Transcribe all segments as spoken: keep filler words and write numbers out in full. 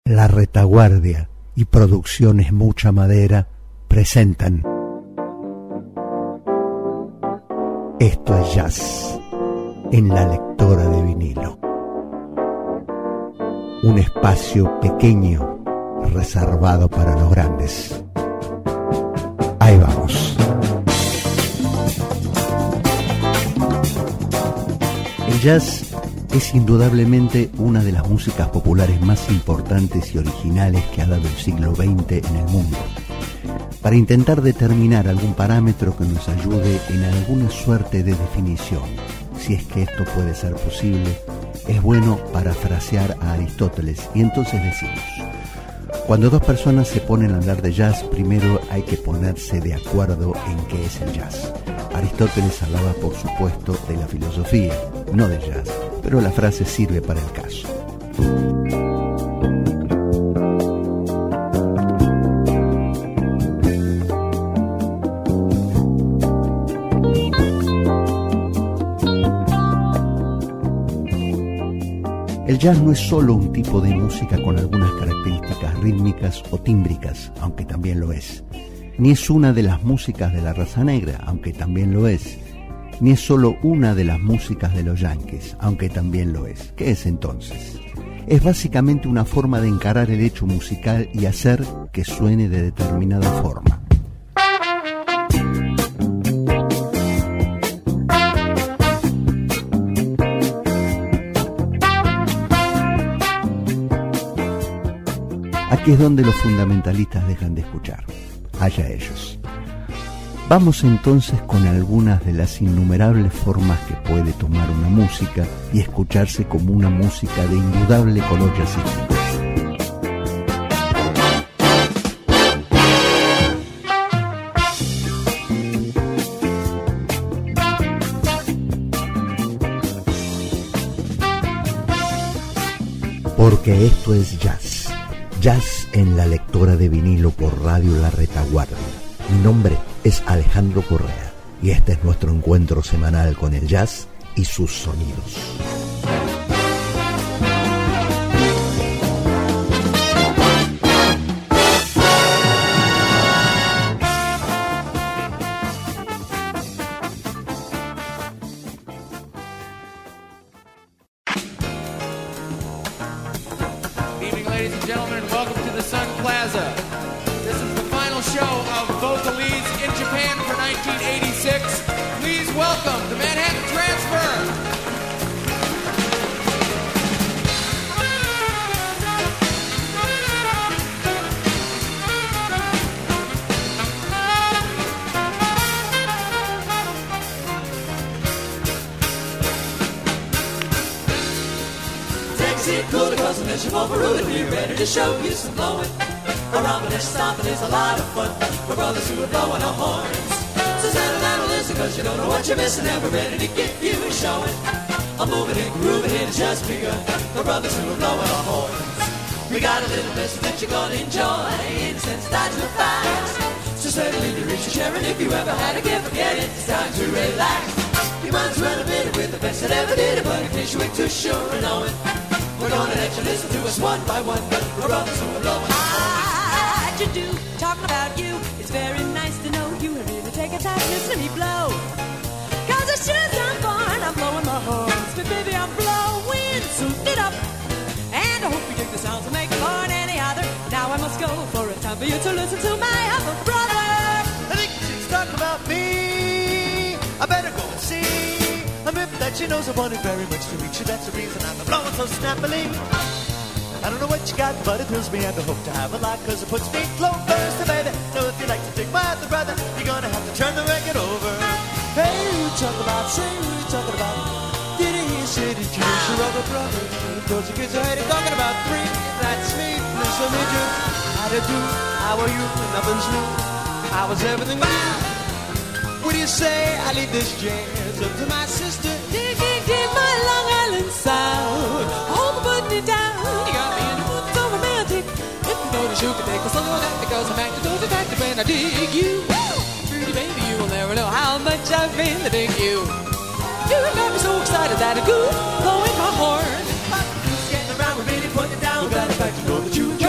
La Retaguardia y Producciones Mucha Madera presentan Esto es Jazz en la lectora de vinilo. Un espacio pequeño reservado para los grandes. Ahí vamos. El jazz es indudablemente una de las músicas populares más importantes y originales que ha dado el siglo veinte en el mundo. Para intentar determinar algún parámetro que nos ayude en alguna suerte de definición, si es que esto puede ser posible, es bueno parafrasear a Aristóteles y entonces decimos: cuando dos personas se ponen a hablar de jazz, primero hay que ponerse de acuerdo en qué es el jazz. Aristóteles hablaba, por supuesto, de la filosofía, no del jazz, pero la frase sirve para el caso. El jazz no es solo un tipo de música con algunas características rítmicas o tímbricas, aunque también lo es. Ni es una de las músicas de la raza negra, aunque también lo es. Ni es solo una de las músicas de los yanquis, aunque también lo es. ¿Qué es entonces? Es básicamente una forma de encarar el hecho musical y hacer que suene de determinada forma. Aquí es donde los fundamentalistas dejan de escuchar. Allá ellos. Vamos entonces con algunas de las innumerables formas que puede tomar una música y escucharse como una música de indudable color jazzístico. Porque esto es jazz. Jazz en la lectora de vinilo por Radio La Retaguardia. Mi nombre es Alejandro Correa y este es nuestro encuentro semanal con el jazz y sus sonidos. Show you some blowing. A romping and stomping is a lot of fun for brothers who are blowing our horns. So settle down and listen, cause you don't know what you're missing, and we're ready to get you a showing. A moving and grooving, it has just begun for brothers who are blowing our horns. We got a little message that you're gonna enjoy, in the sense that you're fast. So settle in to reach your share, and if you ever had a gift, forget it, it's time to relax. You might as well admit it with the best that ever did it, but in case you ain't too sure of knowing, we're gonna let you listen to us one by one. We're brothers who are blowing. Ah, you do, talking about you. It's very nice to know you and really take a time to listen to me blow. Cause it sure sounds fun, I'm blowing my horns. But baby, I'm blowing, suit it up. And I hope you dig the sounds that make fun any other. Now I must go, for it's time for you to listen to my other brother. I think she's talking about me. I better go and see. I'm if that she knows I wanted very much to reach you. That's the reason I'm blowing so snappily. I don't know what you got, but it thrills me and I hope to have a lot, cause it puts me flow first, baby. Know if you like to dig my other brother, you're gonna have to turn the record over. Hey, we talk about, say we talking about. Did he say did you miss your other brother? Those the kids are hating, talking about three. That's me, Mister Midget. How to do, how are you? Nothing's new. How was everything new? What do you say? I leave this jazz up to my sister. Dig, dig, dig, my Long Island sound. Hold the button down. You got me in the mood so romantic. If you notice, you can take a song on that because I'm acting to the fact that when I dig you, pretty baby, you will never know how much I've been to dig you. You got me so excited that I go blowing my horn. Getting around with me, putting it down. We got it back to know that you.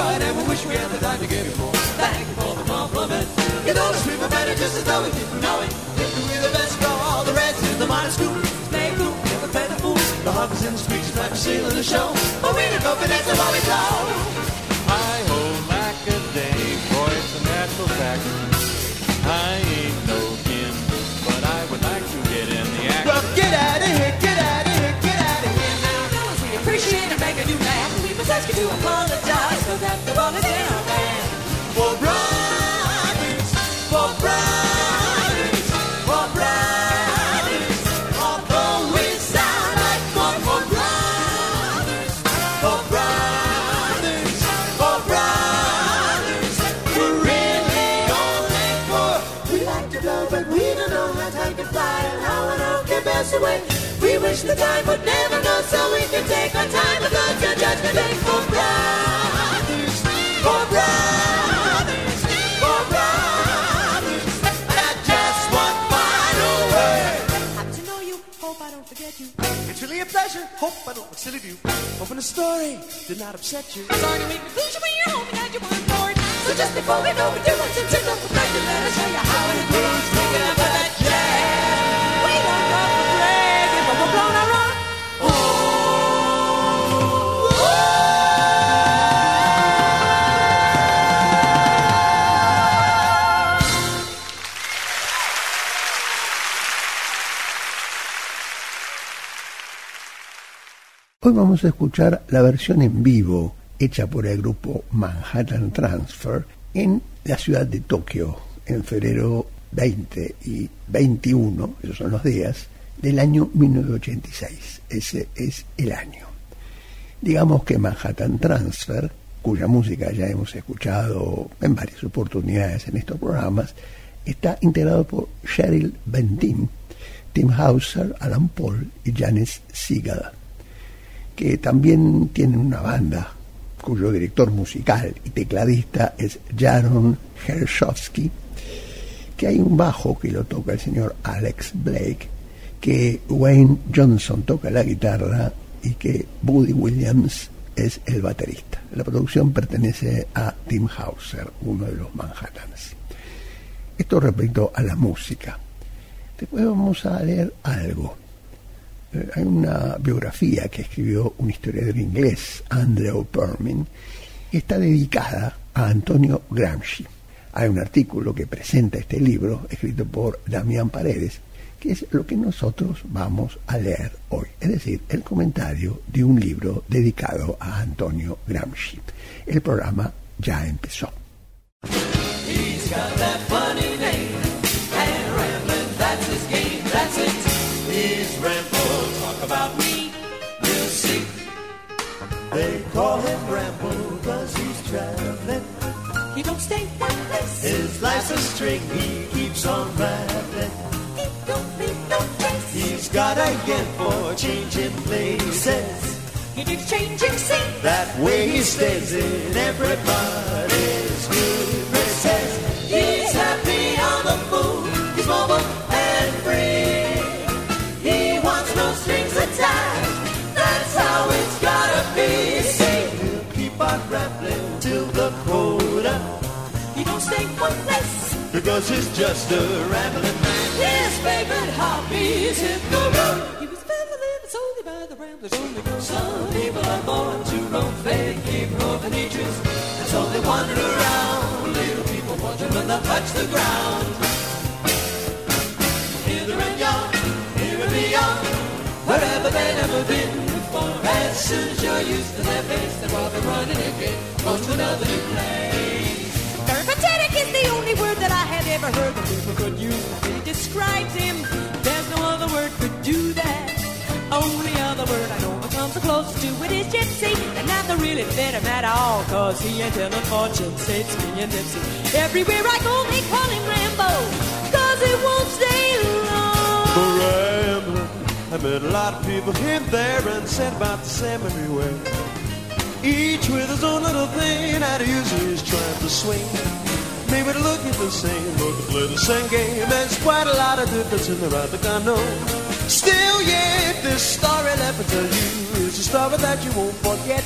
we didn't know it. Thinking we're the best of all the rest is the minor school. Play cool, never play the fool. The huggers in the streets like we're stealing the show. But we don't go for that's while we blow. Hi-ho, lack-a-day, boy, it's a natural fact. I ain't no kin, but I would like to get in the act. Well, get out of here, get out of here, get out of here now. Fellas, we appreciate it, making you laugh. We must ask you to apologize, cause after all it's in our band. For brothers, for brothers, for brothers. Although we sound like one for brothers, for brothers, for brothers. We're really only for. We like to blow, but we don't know how time can fly and how an oak can pass away. We wish the time would never go, so we can take our time to go to judgment day. For brothers, for brothers, for brothers. That just one final word. Happy to know you, hope I don't forget you. It's really a pleasure. Hope I don't look silly to you. Hoping the story did not upset you. Sorry to make conclusion when you're hoping that you weren't bored. So just before we go, we do want to take up the fact and let us show you how it goes. Take it up with that jazz. We don't go for bragging, but we're blown our own. Hoy vamos a escuchar la versión en vivo hecha por el grupo Manhattan Transfer en la ciudad de Tokio en febrero veinte y veintiuno, esos son los días, del año mil novecientos ochenta y seis. Ese es el año. Digamos que Manhattan Transfer, cuya música ya hemos escuchado en varias oportunidades en estos programas, está integrado por Cheryl Bentin, Tim Hauser, Alan Paul y Janis Siegel, que también tienen una banda cuyo director musical y tecladista es Jaron Hershowski, que hay un bajo que lo toca el señor Alex Blake, que Wayne Johnson toca la guitarra y que Buddy Williams es el baterista. La producción pertenece a Tim Hauser, uno de los Manhattans. Esto respecto a la música. Después vamos a leer algo. Hay una biografía que escribió un historiador inglés, Andrew Permin, que está dedicada a Antonio Gramsci. Hay un artículo que presenta este libro, escrito por Damián Paredes, que es lo que nosotros vamos a leer hoy, es decir, el comentario de un libro dedicado a Antonio Gramsci. El programa ya empezó. He's got that funny name, and rambling, that's his game, that's it. He's ramble, talk about me, we'll see. They call him Ramble, cause he's traveling. He don't stay one place. His life's a string, he keeps on rattling. He don't leave no place. He's got a gift for changing places. He keeps changing scenes. That way he stays in everybody's good graces. He's happy on the move, he's mobile and free. He wants no strings attached, that's how it's gotta be. See, he'll keep on rambling till the quota. He don't stay one place. Because he's just a rambling man. His favorite hobby is hit the road. He was feathered and solely by the ramblers only go. Some people are born to roam, they keep roving natures, and so they wander around. Little people wonder when they touch the ground. Hither and yon, here and beyond, wherever they've ever been before. As soon as you're used to their face, they're off and running again, on to another new place. Pathetic is the only word that I have ever heard that people could use. It describes him. There's no other word could do that. Only other word I know that comes the closest to it is gypsy. And not to really fit him at all, cause he ain't telling fortunes. It's me and Nipsey. Everywhere I go, they call him Rambo, cause he won't stay long. Rambling, I met a lot of people here and there and said about the same everywhere. Each with his own little thing that usually is trying to swing. Maybe they're looking the same, or to play the same game. There's quite a lot of difference in there, I think I know. Still, yeah, if this story left to tell you, it's a story that you won't forget.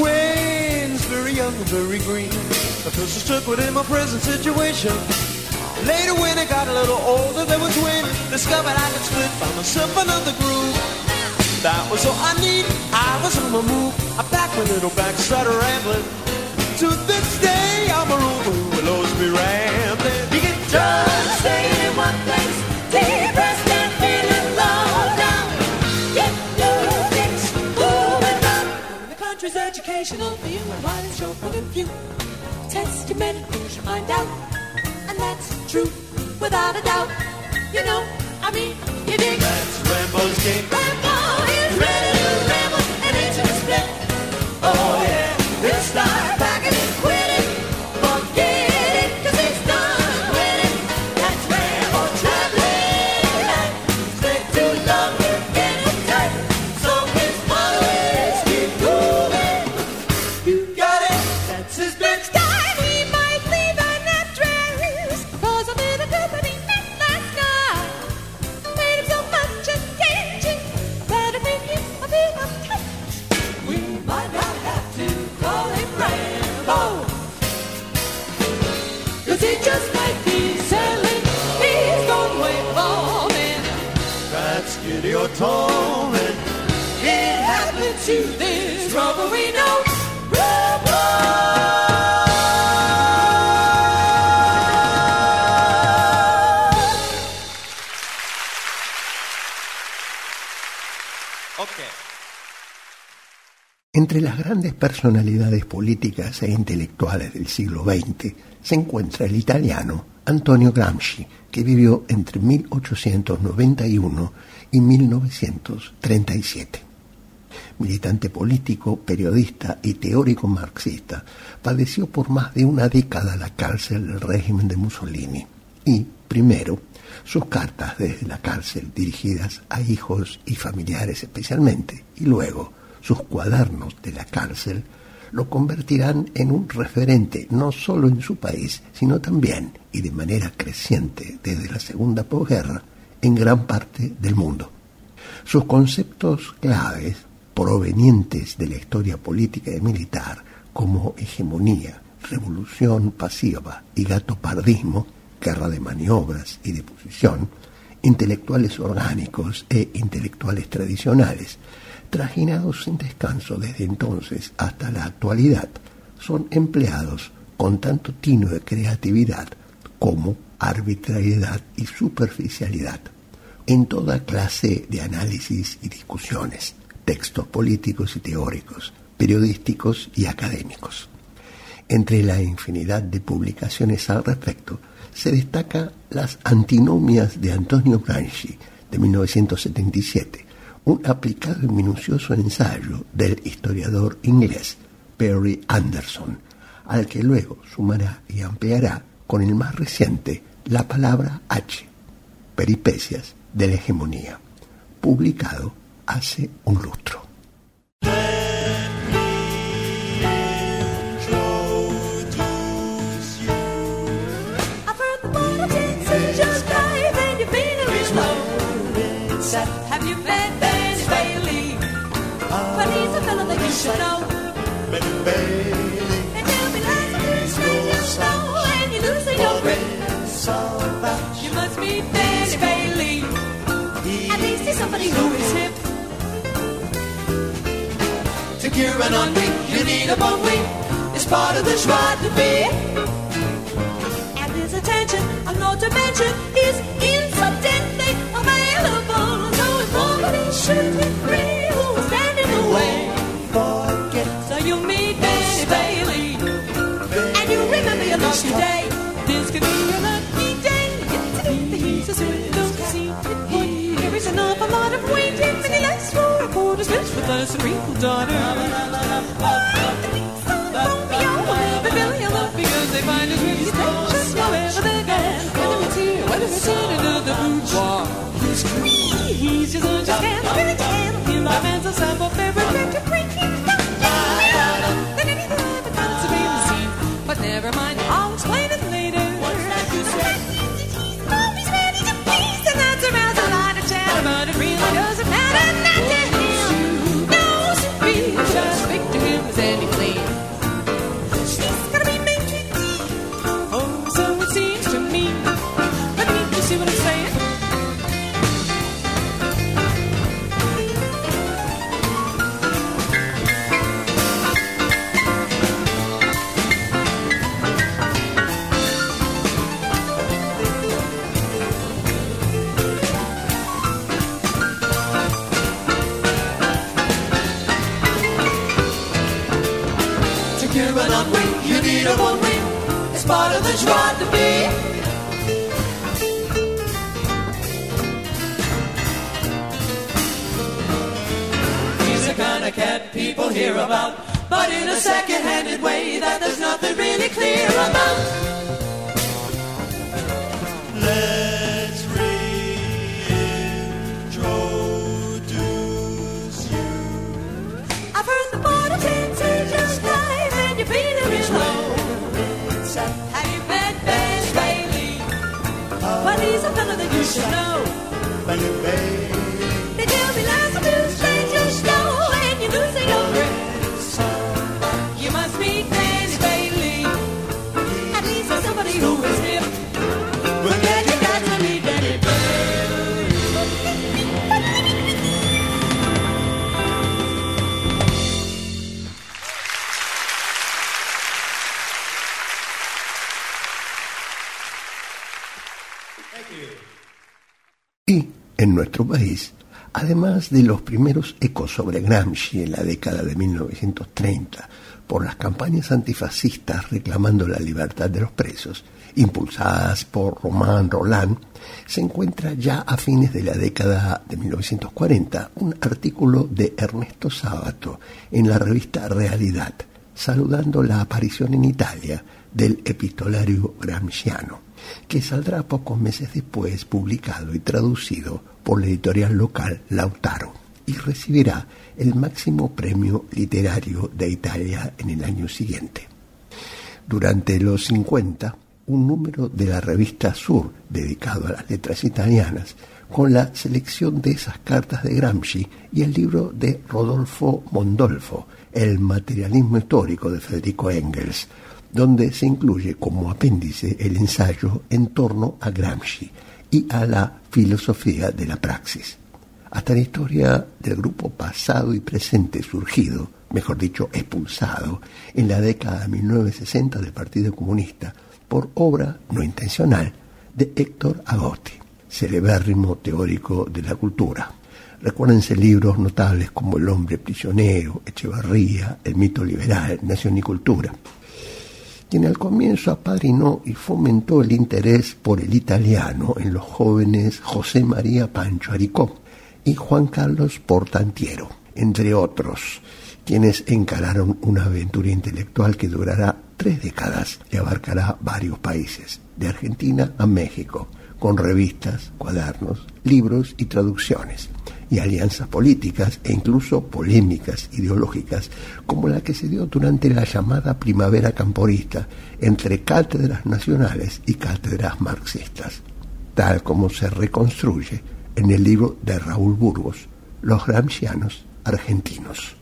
Wayne's very young and very green. The person stuck within my present situation. Later when I got a little older, there was when discovered I could split by myself another groove. That was all I need, I was on the move. I packed my little bag, started rambling. To this day, I'm a rover who will always be rambling. You can just stay in one place, depressed and feeling low down. Get your things moving on. The country's educational for you, and while it's your point of view, test your men, push your mind out. And that's true, without a doubt. You know, I mean, you dig. That's Rambo's game. Rambo is ready to ramble and into the split. Oh yeah, he'll start packing and quitting. Forget it, cause he's done with it. That's Rambo traveling light. Straight too long, you're getting tight. So his motto is keep moving. You got it, that's his big style. He might leave an address, cause a little company met last night. Made him so much attention that it made him a bit uptight. We might not have to call him Rambo, cause he just might be selling. He's gone way bombing. That's Skiddy or Tolman. It happened to this rubber we know. Rambo! Okay. Entre las grandes personalidades políticas e intelectuales del siglo veinte se encuentra el italiano Antonio Gramsci, que vivió entre mil ochocientos noventa y uno y mil novecientos treinta y siete. Militante político, periodista y teórico marxista, padeció por más de una década la cárcel del régimen de Mussolini y, primero, sus cartas desde la cárcel dirigidas a hijos y familiares especialmente, y luego sus cuadernos de la cárcel, lo convertirán en un referente no solo en su país, sino también, y de manera creciente desde la segunda posguerra, en gran parte del mundo. Sus conceptos claves, provenientes de la historia política y militar, como hegemonía, revolución pasiva y gatopardismo, guerra de maniobras y de posición, intelectuales orgánicos e intelectuales tradicionales, trajinados sin descanso desde entonces hasta la actualidad, son empleados con tanto tino de creatividad como arbitrariedad y superficialidad en toda clase de análisis y discusiones, textos políticos y teóricos, periodísticos y académicos. Entre la infinidad de publicaciones al respecto, se destaca Las antinomias de Antonio Gramsci, de mil novecientos setenta y siete, un aplicado y minucioso ensayo del historiador inglés Perry Anderson, al que luego sumará y ampliará con el más reciente La palabra H, Peripecias de la hegemonía, publicado hace un lustro. Have you met Benny Bailey? But he's a fellow that you should know. Benny Bailey, And you'll be like a fish when you snow and you lose your grip. You must meet Benny Bailey. At least he's somebody who is hip. to cure an ennui, you need a bon wing. It's part of the joie de vivre. And his attention, of no dimension, is incidentally available. So if nobody should agree who's standing in the way, Forget. so you meet Benny Bailey, and you remember your lucky day. This could be your lucky day. He's a swindle, see it put. There is an awful lot of waiting, many likes for a quarter's rich with us, a wrinkled daughter. Because they find his reputation wherever they go. Whether it's here, whether it's in another boudoir. He's just on your scandal, really can. He'll have answers up for favorite trick to break him down. Then anything ever comes to be the scene. But never mind, I'll explain it later. What's that you say? He's ready to feast, and that's aroused a lot of chatter, but it really doesn't matter, not to him. No, Sophie, just speak to him as any plea. She's gonna be making tea. Oh, so it seems to me. wing, you need a one wing. It's part of the joie de vivre. He's the kind of cat people hear about, but in a second-handed way that there's nothing really clear about. Let's reintroduce you. I've heard the border tenses just dive and you're feeling real low. Have you met Ben Bailey? Well, he's a fella that you should know. They tell me lots of news, stranger snow, and you losing your breath. You must meet Ben Bailey. At least there's somebody who is hip. Well, yeah, you got to meet Danny Bailey. Y en nuestro país, además de los primeros ecos sobre Gramsci en la década de mil novecientos treinta, por las campañas antifascistas reclamando la libertad de los presos, impulsadas por Romain Rolland, se encuentra ya a fines de la década de mil novecientos cuarenta un artículo de Ernesto Sábato en la revista Realidad, saludando la aparición en Italia del epistolario gramsciano, que saldrá pocos meses después publicado y traducido por la editorial local Lautaro, y recibirá el máximo premio literario de Italia en el año siguiente. Durante los cincuenta, un número de la revista Sur, dedicado a las letras italianas, con la selección de esas cartas de Gramsci y el libro de Rodolfo Mondolfo, El materialismo histórico de Federico Engels, donde se incluye como apéndice el ensayo en torno a Gramsci y a la filosofía de la praxis. Hasta la historia del grupo pasado y presente surgido, mejor dicho, expulsado, en la década de mil novecientos sesenta del Partido Comunista por obra no intencional de Héctor Agosti, celebérrimo teórico de la cultura. Recuérdense libros notables como El hombre prisionero, Echevarría, El mito liberal, Nación y cultura, quien al comienzo apadrinó y fomentó el interés por el italiano en los jóvenes José María Pancho Aricó y Juan Carlos Portantiero, entre otros, quienes encararon una aventura intelectual que durará tres décadas y abarcará varios países, de Argentina a México, con revistas, cuadernos, libros y traducciones, y alianzas políticas e incluso polémicas ideológicas, como la que se dio durante la llamada primavera camporista entre cátedras nacionales y cátedras marxistas, tal como se reconstruye en el libro de Raúl Burgos, Los Gramscianos Argentinos.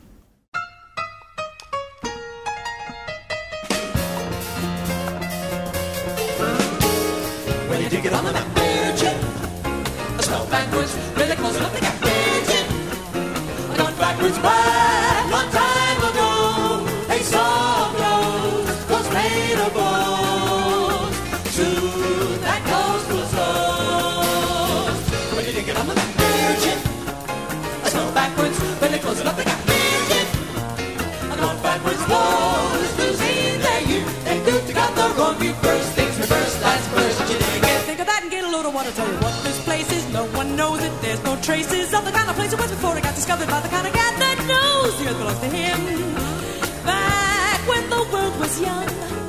Backwards back, long time ago, a song goes, goes made of bones, to that coast was lost. When you dig it on the virgin, I smell backwards, when it goes nothing got virgin. I go backwards, goes, losing their youth, they do to got the wrong view first, things reverse, that's first, you dig it. Think of that and get a load of water, tell you what this place is, no one knows it, there's no traces of the kind of place it was before it got discovered by the kind of cat that knows the earth belongs to him. Back when the world was young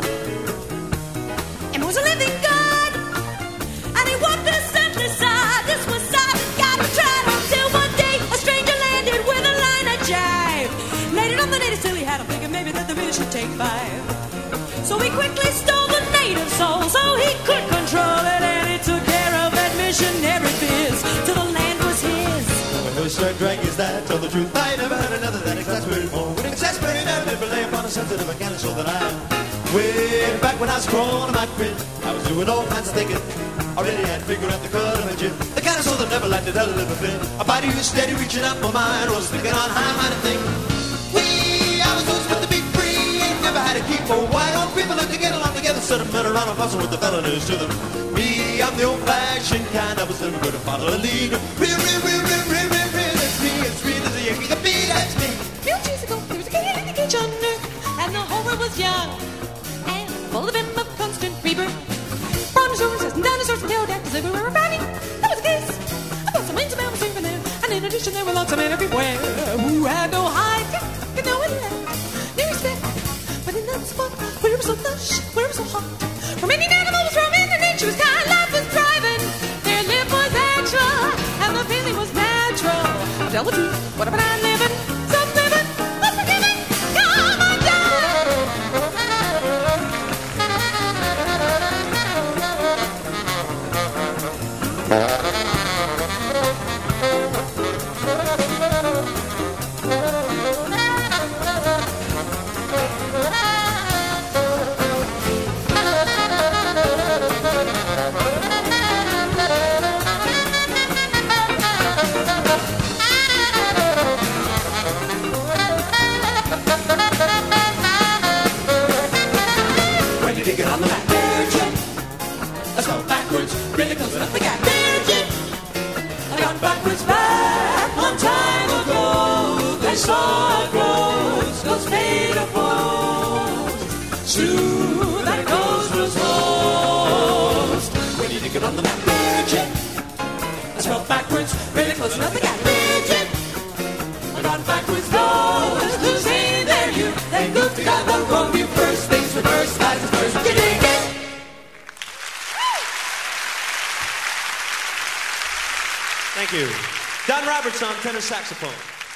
and was a living God, and he walked this empty side, this was side, got him tried until one day a stranger landed with a line of jive, laid it on the native till he had him thinking maybe that the village should take five. So he quickly stole the native soul so he could control it, and he took care of that missionary biz till the land was his. No straight drag is that, tell the truth, I never had another that exasperated more. Would exasperate and never lay upon a sensitive mechanic so that I, way back when I was crawling in my crib, I was doing all kinds of thinking. Already had figured out the cut of my jib, the kind of soul that never liked to tell a little bit. A body who was steady reaching out, my mind was thinking on high-minded things. We, I was always good to be free, ain't never had to keep a white old people that to get along together, set them men around and fussing with the felonies to them. Me, I'm the old-fashioned kind, I was never going to follow a lead. Real, real, real, real, real, real, real, that's me, it's real as a Yankee, the beat, that's me. Few years ago, there was a king in the kitchen, and the whole world was young. institution, there were lots of men everywhere who had no height, you know, and no respect. But in that spot where it was so lush, where it was so hot, where many animals roaming, the nature was kind, life was thriving. Their life was actual, and the feeling was natural. I'll tell the truth, whatever I'm living, some living, what's forgiven, come on down. Thank you. Don Robertson, tenor saxophone.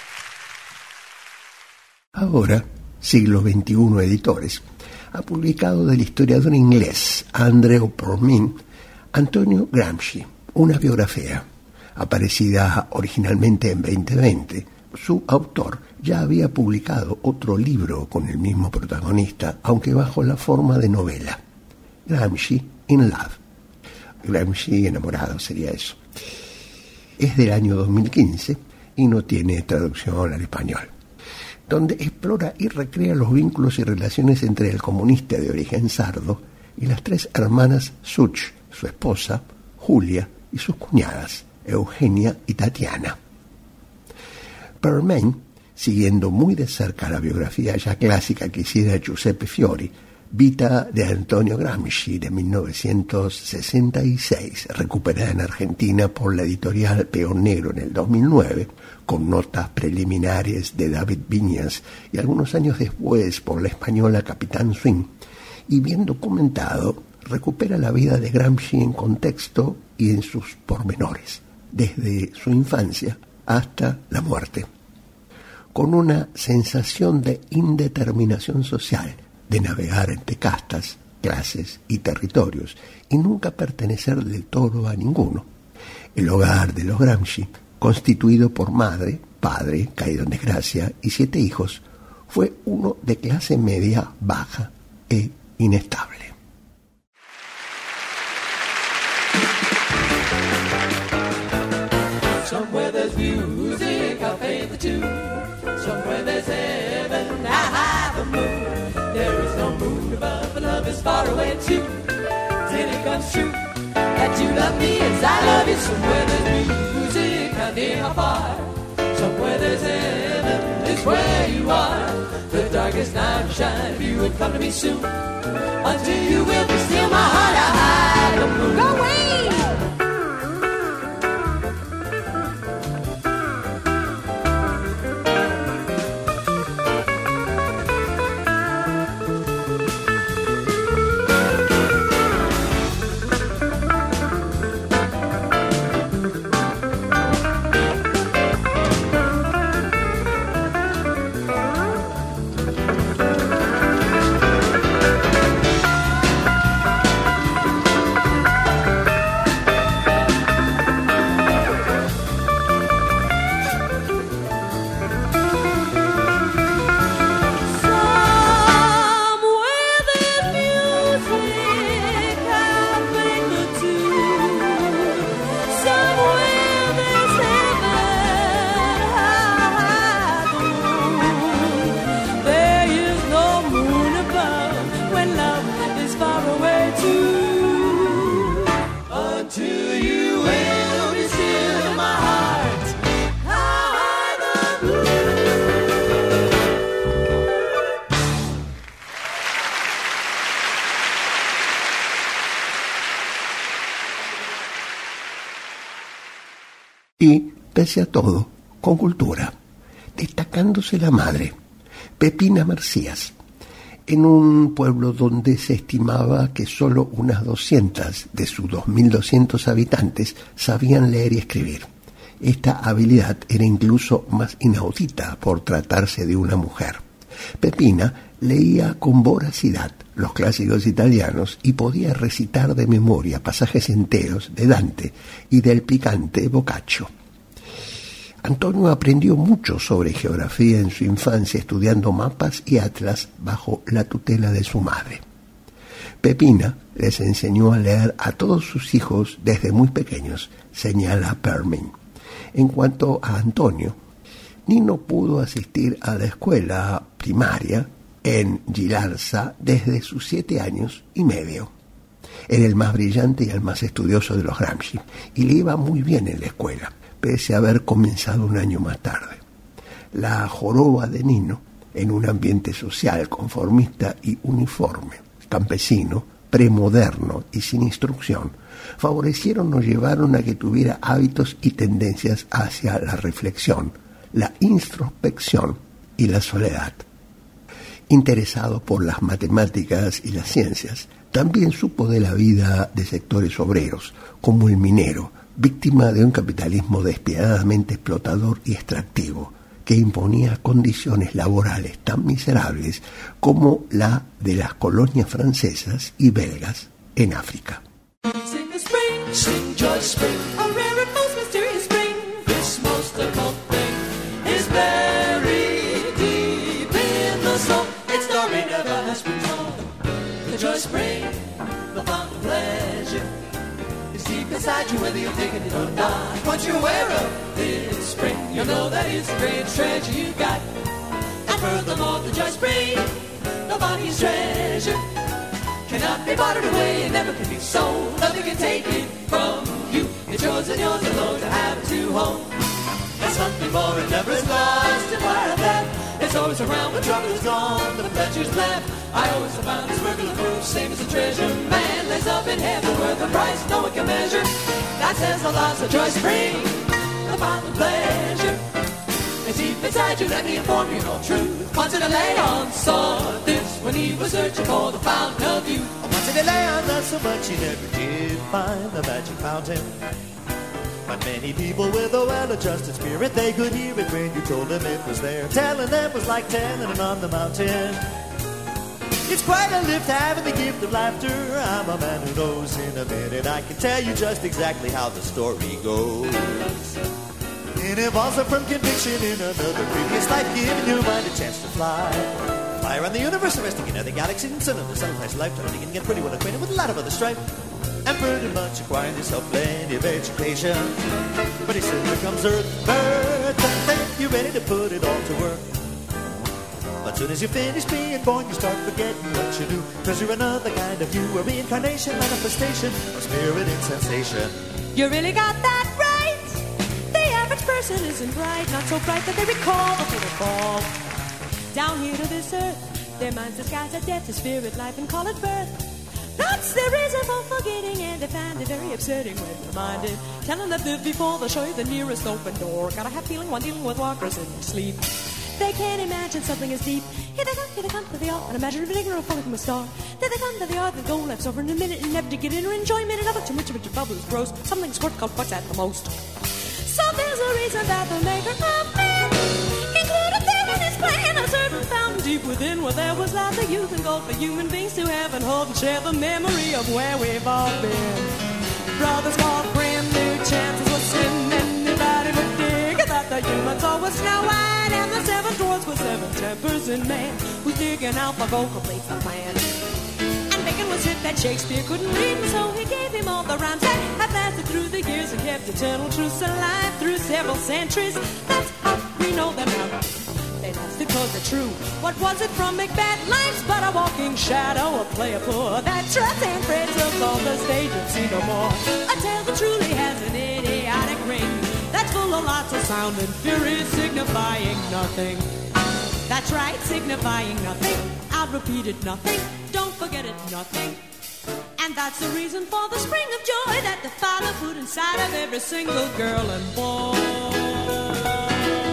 Ahora, Siglo veintiuno Editores ha publicado del historiador inglés Andrew Portman Antonio Gramsci, una biografía. Aparecida originalmente en veinte veinte, su autor ya había publicado otro libro con el mismo protagonista, aunque bajo la forma de novela, Gramsci in Love. Gramsci enamorado sería eso. Es del año dos mil quince y no tiene traducción al español, donde explora y recrea los vínculos y relaciones entre el comunista de origen sardo y las tres hermanas Such, su esposa, Julia, y sus cuñadas, Eugenia y Tatiana. Portman, siguiendo muy de cerca la biografía ya clásica que hiciera Giuseppe Fiori, Vita de Antonio Gramsci de mil novecientos sesenta y seis, recuperada en Argentina por la editorial Peón Negro en el dos mil nueve, con notas preliminares de David Viñas, y algunos años después por la española Capitán Swing, y bien documentado, recupera la vida de Gramsci en contexto y en sus pormenores, desde su infancia hasta la muerte, con una sensación de indeterminación social, de navegar entre castas, clases y territorios, y nunca pertenecer del todo a ninguno. El hogar de los Gramsci, constituido por madre, padre, caído en desgracia, y siete hijos, fue uno de clase media baja e inestable. Somewhere there's music, I'll fade the tune. Somewhere there's heaven, I hide the moon. There is no moon above, but love is far away too. Till it comes true that you love me as I love you. Somewhere there's music, how near, how far. Somewhere there's heaven, is where you are. The darkest night will shine if you would come to me soon. Until you will be still, my heart, I hide the moon. Go away! Y, pese a todo, con cultura, destacándose la madre, Pepina Mercías, en un pueblo donde se estimaba que solo unas doscientas de sus dos mil doscientos habitantes sabían leer y escribir. Esta habilidad era incluso más inaudita por tratarse de una mujer. Pepina leía con voracidad los clásicos italianos y podía recitar de memoria pasajes enteros de Dante y del picante Boccaccio. Antonio aprendió mucho sobre geografía en su infancia estudiando mapas y atlas bajo la tutela de su madre. Pepina les enseñó a leer a todos sus hijos desde muy pequeños, señala Permin. En cuanto a Antonio, Nino pudo asistir a la escuela primaria en Gilarza desde sus siete años y medio. Era el más brillante y el más estudioso de los Gramsci, y le iba muy bien en la escuela, pese a haber comenzado un año más tarde. La joroba de Nino, en un ambiente social conformista y uniforme, campesino, premoderno y sin instrucción, favorecieron o llevaron a que tuviera hábitos y tendencias hacia la reflexión, la introspección y la soledad. Interesado por las matemáticas y las ciencias, también supo de la vida de sectores obreros, como el minero, víctima de un capitalismo despiadadamente explotador y extractivo, que imponía condiciones laborales tan miserables como la de las colonias francesas y belgas en África. Sing the spring, sing joy spring, a rare and most mysterious spring. This most difficult thing is buried deep in the soul. Its story never has been told. The joy spring, the fun of pleasure, is deep inside you whether you're digging it or not. Once you're aware of this spring, you'll know that it's the greatest treasure you got. And furthermore, the joy spring, nobody's treasure, cannot be bartered away and never can be sold. Nothing can take it from you. It's yours and yours alone to have it to hold. There's something more, it never is lost in fire and death. It's always around when trouble is gone, the pleasure's left. I always have found this regular proof, same as a treasure. Man lays up in heaven worth a price no one can measure. That says the loss of joy spring, the final pleasure. It's deep inside you, let me inform you no truth. Once in a Leon saw this when he was searching for the fountain of youth. Once in a Leon, not so much, he never did find the magic fountain. But many people with a well-adjusted spirit, they could hear it when you told them it was there. Telling them was like telling it on the mountain. It's quite a lift having the gift of laughter. I'm a man who knows in a minute I can tell you just exactly how the story goes. It evolves from conviction in another previous life, giving your mind a chance to fly. Fly around the universe, resting in other galaxies and sun of the sunrise lifetime. You can get pretty well acquainted with a lot of other strife. And pretty much acquiring yourself plenty of education. But he soon becomes earth, birth, and you're ready to put it all to work. But soon as you finish being born, you start forgetting what you do. Cause you're another kind of you, a reincarnation, manifestation, or spirit in sensation. You really got that right. The average person isn't bright, not so bright that they recall before they fall down here to this earth. Their minds disguise as death, to spirit life, and call it birth. That's the reason for forgetting, and they find it very upsetting when reminded. Telling them that before they'll show you the nearest open door. Gotta have feeling when dealing with walkers in their sleep. They can't imagine something as deep. Here they come, here they come to the art, unimaginative, ignorant, falling from a star. There they come to the art, the goal life's over in a minute, and never to get in or enjoyment of it. Too much of it, your bubble is gross. Something squirt called what's at the most. So there's a reason that the maker of man included there in his plan a certain fountain deep within where there was lots of youth and gold for human beings to have and hold and share the memory of where we've all been. Brothers called brand new chances was sin. Anybody would dig that the humans all was Snow White and the seven dwarfs with seven tempers in man, who's digging out the gold completes the plan. And Bacon was hit that Shakespeare couldn't read, and so he gave him all the rhymes that have lasted through the years and kept eternal truths alive through several centuries. That's how we know them now. They lasted cause they're true. What was it from Macbeth? Life's but a walking shadow, a play of poor that trusts and frets us on the stage and see no more. A tale that truly has an idiotic ring that's full of lots of sound and fury, signifying nothing. That's right, signifying nothing. I'll repeat it, nothing. Don't forget it, nothing. And that's the reason for the spring of joy that the Father put inside of every single girl and boy.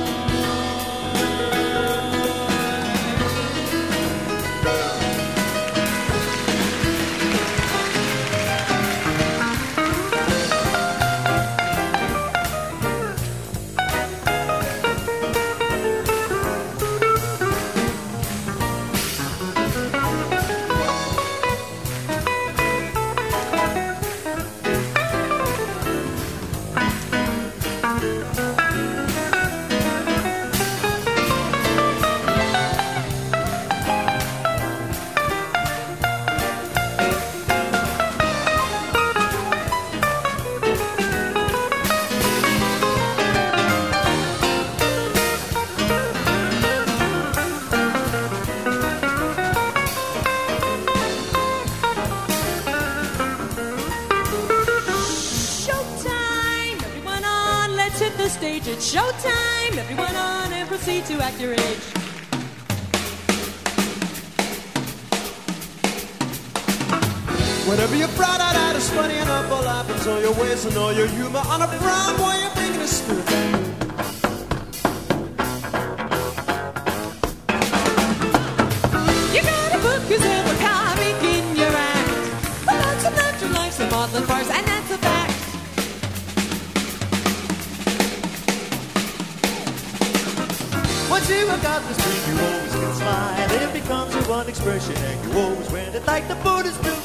It's showtime, everyone on and proceed to act your age. Whenever you're proud, that is funny enough, all happens all your ways and all your humor on a brown boy, you're bringing a spirit. You got a book who's ever comic in your act. But lots of natural life, some maudlin farce, and that's a fact. Once you have got this dream, you always can smile. It becomes your one expression, and you always wear it like the Buddhists do.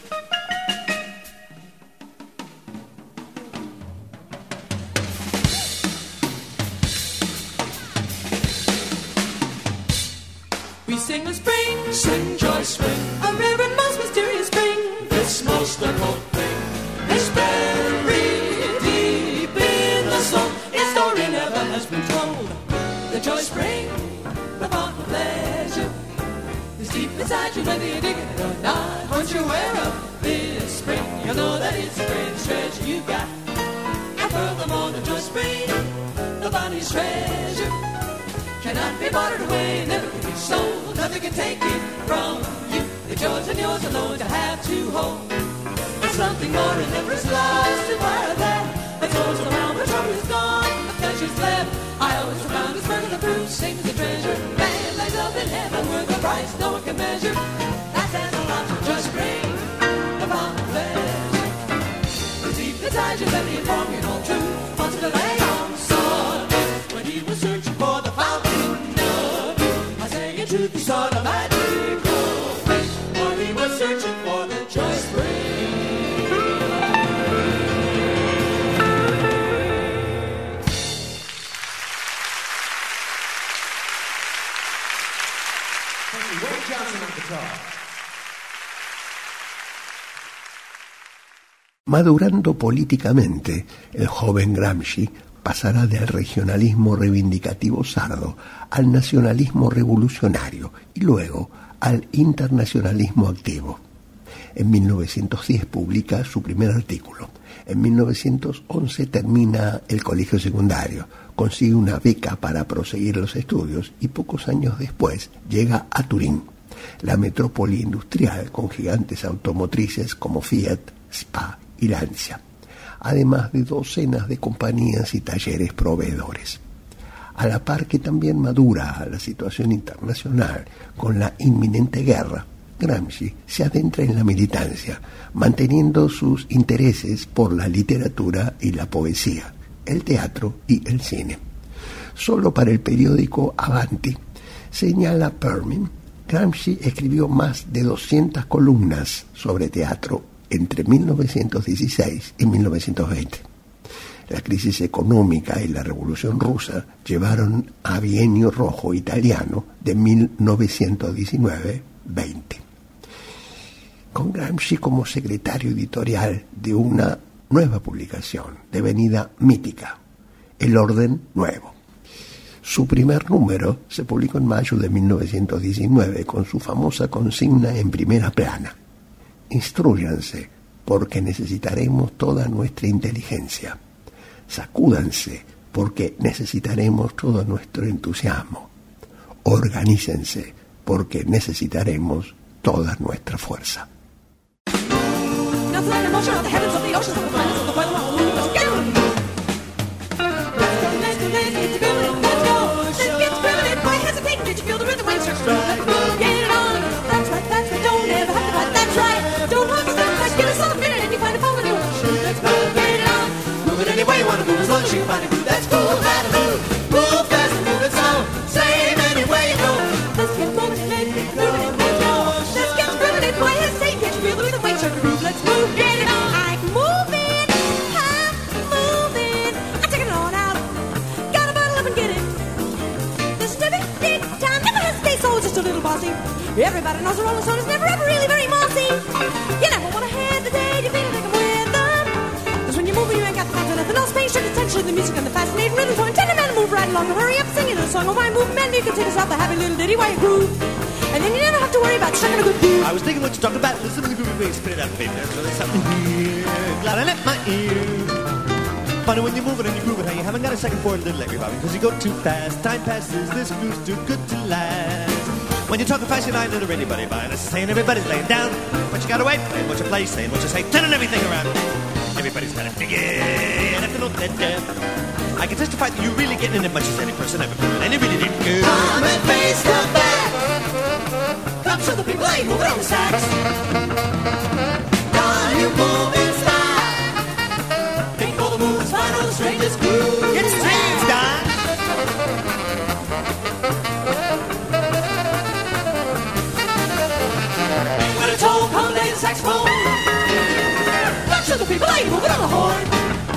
Sing the spring, sing joy spring, a rare and most mysterious spring. This most unknown thing is buried deep in the soul. Its story never has been told. The joy spring, the fountain of pleasure, is deep inside you whether you dig it or not. once you're aware of This spring, you'll know that it's the greatest treasure you got. And furthermore, the joy spring, the body's treasure, cannot be bartered away, never can be sold. Nothing can take it from you. It's yours and yours alone to have to hold. There's something more and never is lost and where that. It goes around, the trouble is gone, the pleasure's left. I always found this bird of the fruit, sings the treasure. Man lays up in heaven worth a price no one can measure. That says a lot, so just bring the fountain of pleasure. The deep inside you, let me inform you all truth. Once the lamb saw this, when he was searching for the fountain of youth, I say in truth he saw the magical fish, while he was searching for the joy spring. Wade Johnson on guitar. Madurando políticamente, el joven Gramsci pasará del regionalismo reivindicativo sardo al nacionalismo revolucionario y luego al internacionalismo activo. En mil novecientos diez publica su primer artículo. En mil novecientos once termina el colegio secundario, consigue una beca para proseguir los estudios y pocos años después llega a Turín, la metrópoli industrial con gigantes automotrices como Fiat, Spa y Lancia, además de docenas de compañías y talleres proveedores. A la par que también madura la situación internacional con la inminente guerra, Gramsci se adentra en la militancia, manteniendo sus intereses por la literatura y la poesía, el teatro y el cine. Solo para el periódico Avanti, señala Permin, Gramsci escribió más de doscientas columnas sobre teatro entre mil novecientos dieciséis y mil novecientos veinte. La crisis económica y la Revolución Rusa llevaron a Bienio Rojo italiano de mil novecientos diecinueve veinte. Con Gramsci como secretario editorial de una nueva publicación devenida mítica, El Orden Nuevo. Su primer número se publicó en mayo de mil novecientos diecinueve con su famosa consigna en primera plana: instrúyanse, porque necesitaremos toda nuestra inteligencia. Sacúdanse, porque necesitaremos todo nuestro entusiasmo. Organícense, porque necesitaremos toda nuestra fuerza. Everybody knows the Rolling Stones never ever really very mossy. You never want to head the day you feel like I'm with them. Cause when you're moving you ain't got time for nothing else. Pay strict attention to the music and the fascinating rhythm. So intend a man to move right along and hurry up singing the song. Oh, why move man? You can take yourself a happy little ditty while you groove. And then you never have to worry about striking a good groove. I was thinking what you talked about. Listen to the groovy bass. Spit it out, baby. There's really something here. Glad I left my ear. funny when you move it and you groove it, how you haven't got a second for a little everybody, because you go too fast. Time passes, this groove's too good to last. When you're talking fashion, I ain't little anybody buying. It's saying everybody's laying down, but you gotta wait, saying what you play, saying what you say, turning everything around. Everybody's got to dig it, have to know that uh, I can testify that you're really getting it as much as any person ever could, and it really didn't go. Come and face the fact. Come show the people I ain't moving on the sacks. Don, you move in style. Think all the moves, find all the strangest grooves. Get strange, Don. When it's home, come play the saxophone. Come show the people I ain't moving on the horn.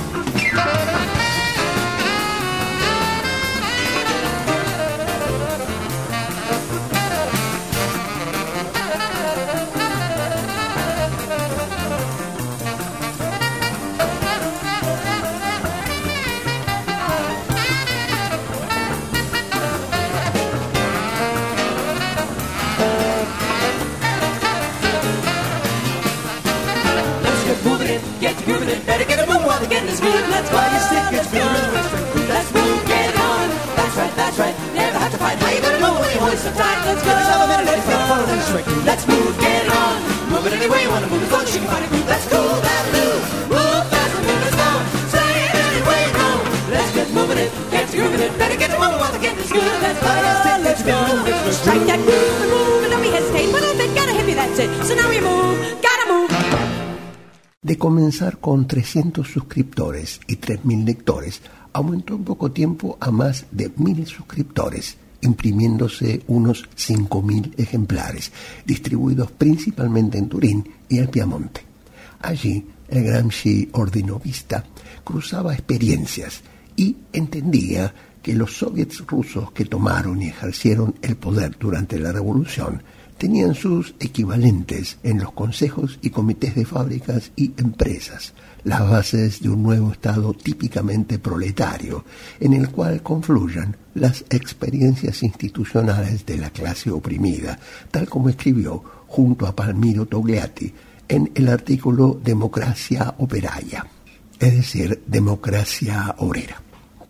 Is good, let's buy your stick, it's good. Let's move, get it on. That's right, that's right. Never have to fight. How you gonna know when you hoist so tight? Let's go. Let's have a minute, ready for the follow this trick. Let's move, get it on. Move it any way you wanna move, as long as you can find a groove. Let's cool that loop. Move fast and move it slow. Say it any way you know. Let's get moving it, get to grooving it. Better get to moving while the getting is good. Let's buy your stick, let's go. Strike that groove and move and don't be hesitate. But I think gotta hit me, that's it. So now we move, gotta move. De comenzar con trescientos suscriptores y tres mil lectores, aumentó en poco tiempo a más de mil suscriptores, imprimiéndose unos cinco mil ejemplares, distribuidos principalmente en Turín y el Piamonte. Allí, el Gramsci ordinovista cruzaba experiencias y entendía que los soviets rusos que tomaron y ejercieron el poder durante la Revolución tenían sus equivalentes en los consejos y comités de fábricas y empresas, las bases de un nuevo Estado típicamente proletario, en el cual confluyan las experiencias institucionales de la clase oprimida, tal como escribió junto a Palmiro Togliatti en el artículo Democracia Operaia, es decir, democracia obrera.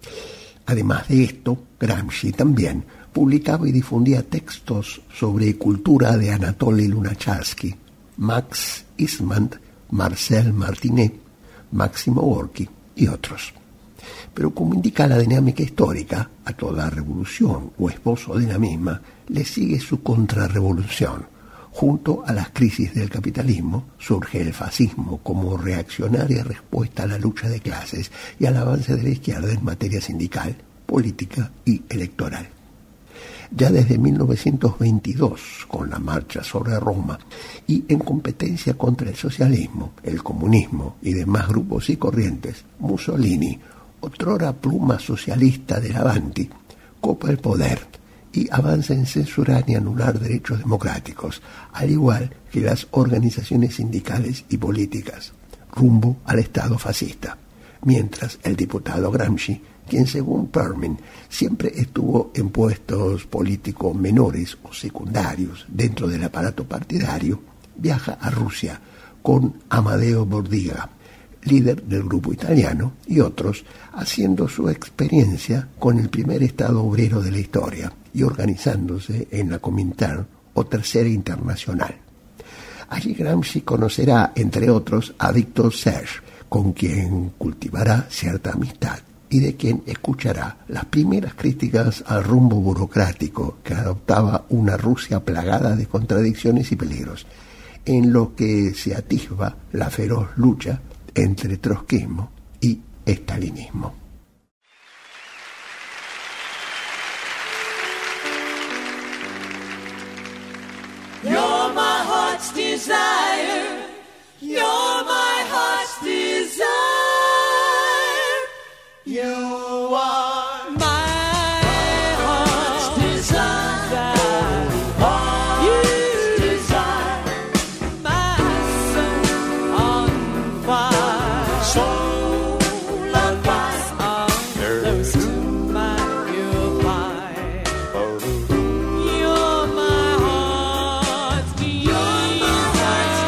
Además de esto, Gramsci también publicaba y difundía textos sobre cultura de Anatoly Lunacharsky, Max Eastman, Marcel Martinet, Máximo Gorki y otros. Pero como indica la dinámica histórica, a toda revolución o esposo de la misma le sigue su contrarrevolución. Junto a las crisis del capitalismo surge el fascismo como reaccionaria respuesta a la lucha de clases y al avance de la izquierda en materia sindical, política y electoral. Ya desde mil novecientos veintidós, con la marcha sobre Roma, y en competencia contra el socialismo, el comunismo y demás grupos y corrientes, Mussolini, otrora pluma socialista del Avanti, copa el poder y avanza en censurar y anular derechos democráticos, al igual que las organizaciones sindicales y políticas, rumbo al Estado fascista, mientras el diputado Gramsci, quien según Permin siempre estuvo en puestos políticos menores o secundarios dentro del aparato partidario, viaja a Rusia con Amadeo Bordiga, líder del grupo italiano, y otros, haciendo su experiencia con el primer Estado obrero de la historia y organizándose en la Comintern o Tercera Internacional. Allí Gramsci conocerá, entre otros, a Victor Serge, con quien cultivará cierta amistad y de quien escuchará las primeras críticas al rumbo burocrático que adoptaba una Rusia plagada de contradicciones y peligros, en lo que se atisba la feroz lucha entre trotskismo y estalinismo. You're my heart's desire. You're my heart's desire. You are my heart's desire. You desire my soul on fire. Soul on fire. Those two magnify. You're my heart's desire.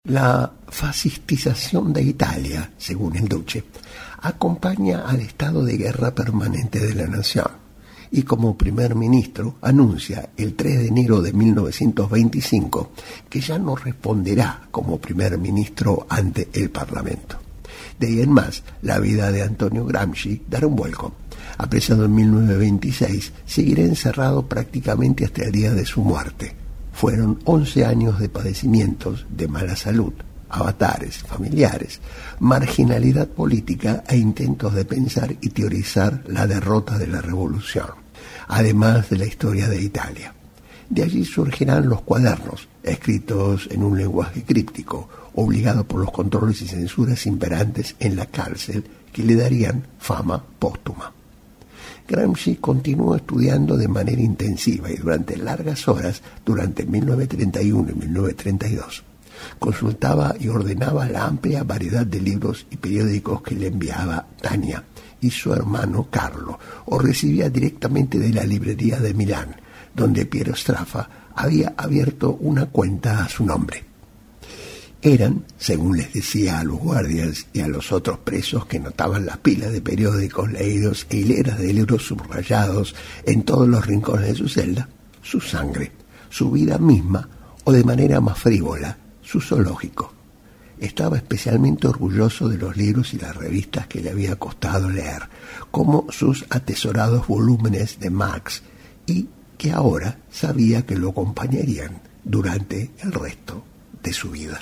La fascistización de Italia, según el Duce, acompaña al estado de guerra permanente de la nación y como primer ministro anuncia el tres de enero de mil novecientos veinticinco que ya no responderá como primer ministro ante el Parlamento. De ahí en más, la vida de Antonio Gramsci dará un vuelco. Apresado en mil novecientos veintiséis, seguirá encerrado prácticamente hasta el día de su muerte. Fueron once años de padecimientos, de mala salud, avatares familiares, marginalidad política e intentos de pensar y teorizar la derrota de la revolución, además de la historia de Italia. De allí surgirán los cuadernos, escritos en un lenguaje críptico, obligado por los controles y censuras imperantes en la cárcel, que le darían fama póstuma. Gramsci continuó estudiando de manera intensiva y durante largas horas durante mil novecientos treinta y uno y mil novecientos treinta y dos. Consultaba y ordenaba la amplia variedad de libros y periódicos que le enviaba Tania y su hermano Carlo, o recibía directamente de la librería de Milán, donde Piero Straffa había abierto una cuenta a su nombre. Eran, según les decía a los guardias y a los otros presos que notaban las pilas de periódicos leídos e hileras de libros subrayados en todos los rincones de su celda, su sangre, su vida misma, o de manera más frívola, su zoológico. Estaba especialmente orgulloso de los libros y las revistas que le había costado leer, como sus atesorados volúmenes de Marx, y que ahora sabía que lo acompañarían durante el resto de su vida.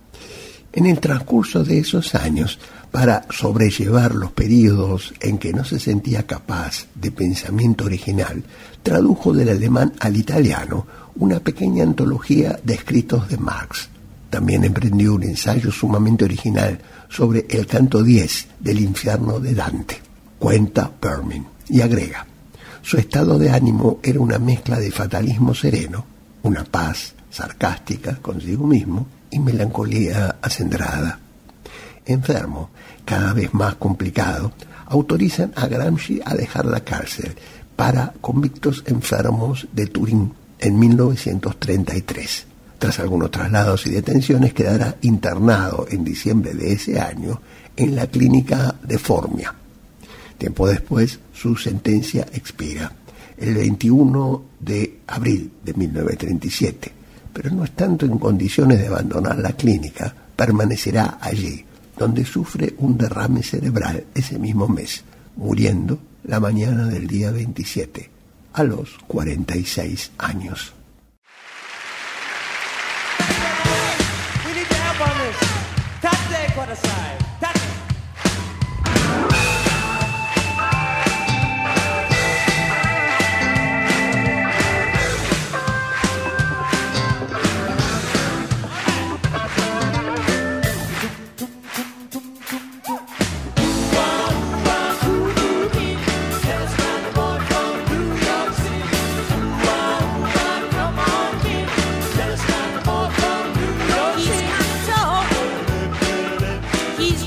En el transcurso de esos años, para sobrellevar los periodos en que no se sentía capaz de pensamiento original, tradujo del alemán al italiano una pequeña antología de escritos de Marx. También emprendió un ensayo sumamente original sobre el canto diez del infierno de Dante, cuenta Permin, y agrega: su estado de ánimo era una mezcla de fatalismo sereno, una paz sarcástica consigo mismo y melancolía acendrada. Enfermo, cada vez más complicado, autorizan a Gramsci a dejar la cárcel para convictos enfermos de Turín en mil novecientos treinta y tres. Tras algunos traslados y detenciones, quedará internado en diciembre de ese año en la clínica de Formia. Tiempo después, su sentencia expira, el veintiuno de abril de mil novecientos treinta y siete, pero no estando en condiciones de abandonar la clínica, permanecerá allí, donde sufre un derrame cerebral ese mismo mes, muriendo la mañana del día veintisiete, a los cuarenta y seis años. We need your help on this. Tate Kudasai. Tate. He's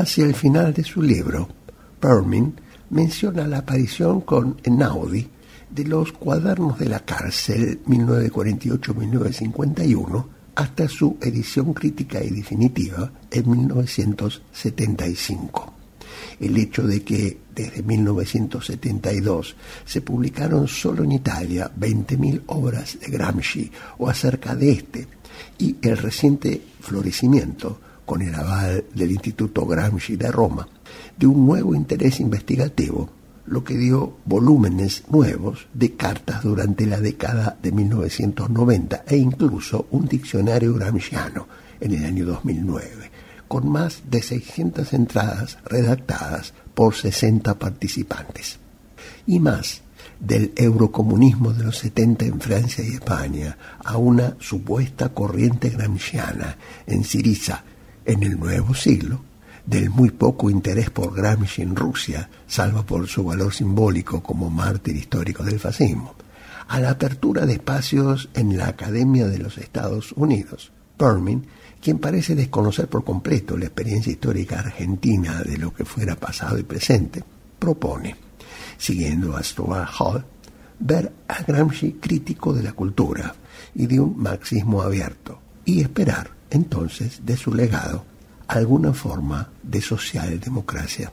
Hacia el final de su libro, Permin menciona la aparición con Einaudi de los Cuadernos de la Cárcel mil novecientos cuarenta y ocho a mil novecientos cincuenta y uno hasta su edición crítica y definitiva en mil novecientos setenta y cinco. El hecho de que desde mil novecientos setenta y dos se publicaron solo en Italia veinte mil obras de Gramsci o acerca de este, y el reciente florecimiento, con el aval del Instituto Gramsci de Roma, de un nuevo interés investigativo, lo que dio volúmenes nuevos de cartas durante la década de mil novecientos noventa e incluso un diccionario gramsciano en el año dos mil nueve, con más de seiscientas entradas redactadas por sesenta participantes. Y más del eurocomunismo de los setenta en Francia y España a una supuesta corriente gramsciana en Syriza en el nuevo siglo, del muy poco interés por Gramsci en Rusia, salvo por su valor simbólico como mártir histórico del fascismo, a la apertura de espacios en la Academia de los Estados Unidos. Permin, quien parece desconocer por completo la experiencia histórica argentina de lo que fuera pasado y presente, propone, siguiendo a Stuart Hall, ver a Gramsci crítico de la cultura y de un marxismo abierto, y esperar, entonces, de su legado, alguna forma de socialdemocracia.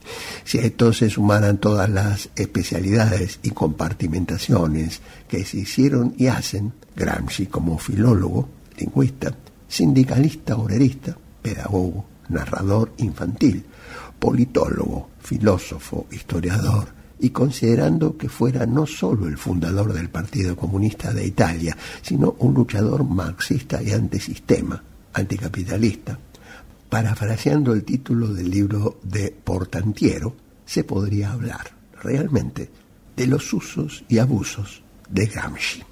Si a esto se sumaran todas las especialidades y compartimentaciones que se hicieron y hacen, Gramsci como filólogo, lingüista, sindicalista obrerista, pedagogo, narrador infantil, politólogo, filósofo, historiador, y considerando que fuera no solo el fundador del Partido Comunista de Italia, sino un luchador marxista y antisistema, anticapitalista, parafraseando el título del libro de Portantiero, se podría hablar realmente de los usos y abusos de Gramsci.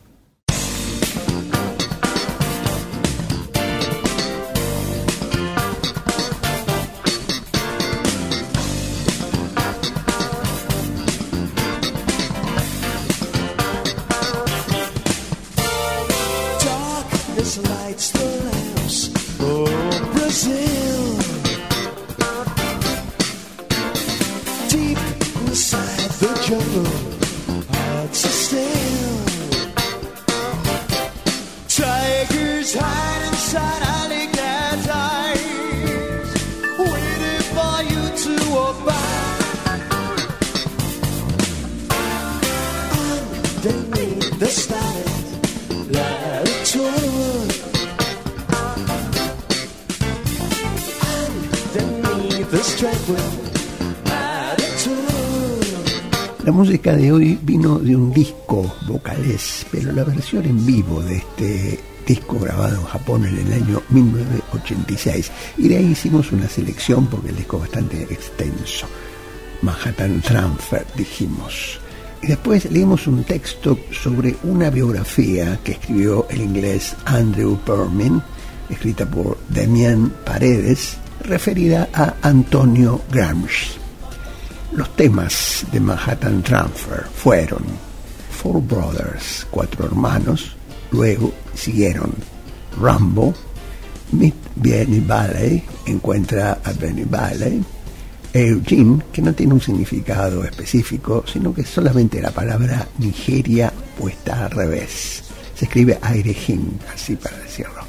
La música de hoy vino de un disco vocalés, pero la versión en vivo de este disco grabado en Japón en el año mil novecientos ochenta y seis, y de ahí hicimos una selección porque el disco es bastante extenso. Manhattan Transfer, dijimos. Y después leímos un texto sobre una biografía que escribió el inglés Andrew Permin, escrita por Damián Paredes, referida a Antonio Gramsci. Los temas de Manhattan Transfer fueron Four Brothers, Cuatro Hermanos, luego siguieron Rambo, Meet Benny Bailey, Encuentra a Benny Bailey, Eugene, que no tiene un significado específico, sino que es solamente la palabra Nigeria puesta al revés. Se escribe Airehin, así para decirlo.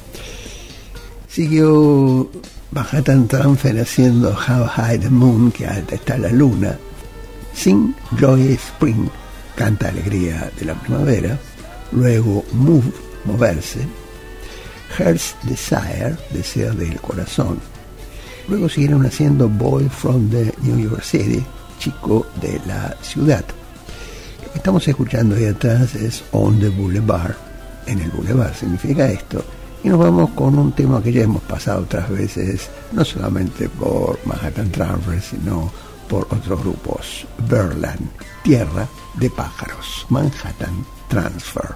Siguió Manhattan Transfer haciendo How High the Moon, que alta está la luna. Sing Joy Spring, canta alegría de la primavera. Luego Move, moverse. Heart's Desire, deseo del corazón. Luego siguieron haciendo Boy from the New York City, chico de la ciudad. Lo que estamos escuchando ahí atrás es On the Boulevard, en el Boulevard significa esto. Y nos vamos con un tema que ya hemos pasado otras veces, no solamente por Manhattan Transfer, sino por otros grupos. Berlin, Tierra de Pájaros, Manhattan Transfer.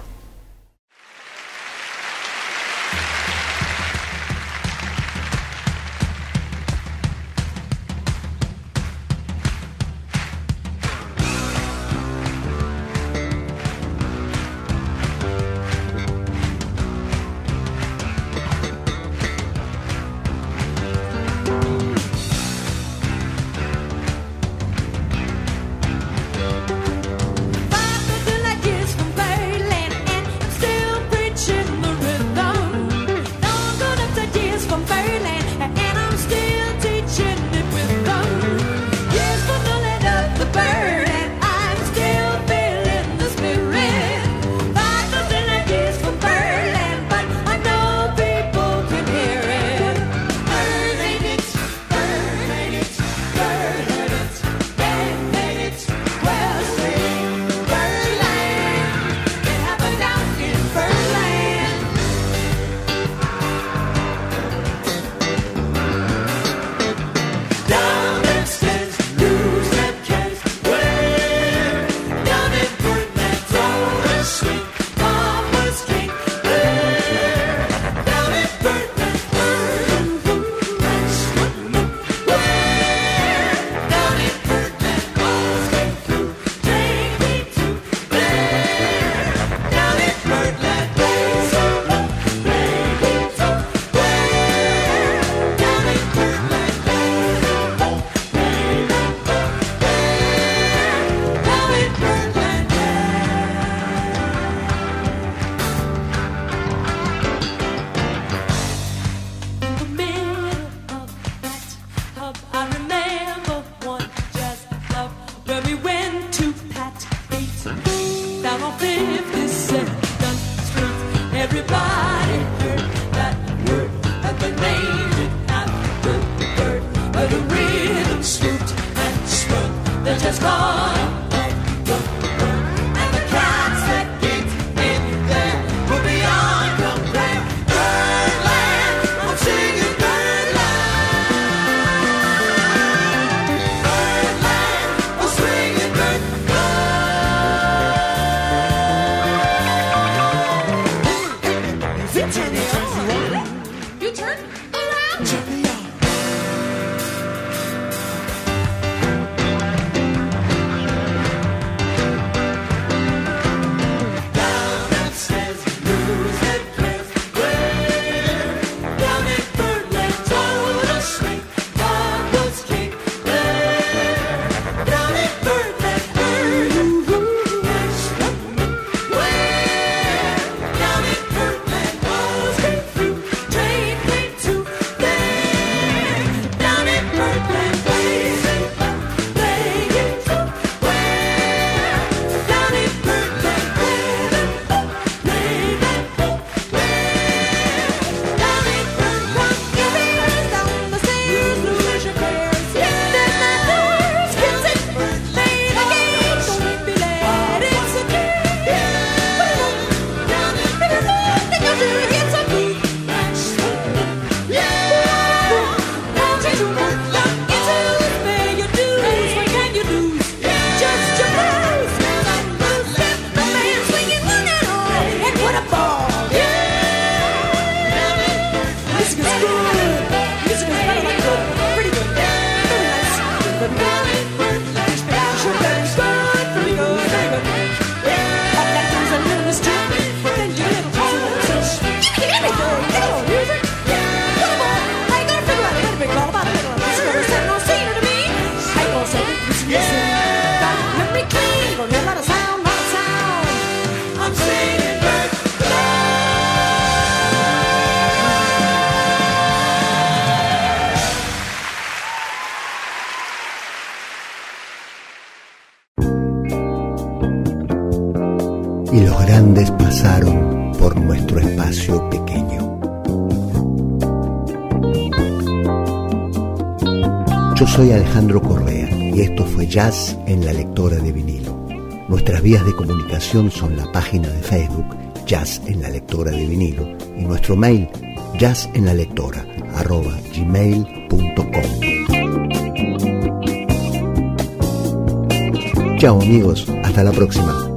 y los grandes pasaron por nuestro espacio pequeño. Yo soy Alejandro Correa y esto fue Jazz en la lectora de vinilo. Nuestras vías de comunicación son la página de Facebook Jazz en la lectora de vinilo y nuestro mail jazz en la lectora arroba gmail punto com. Chao amigos, hasta la próxima.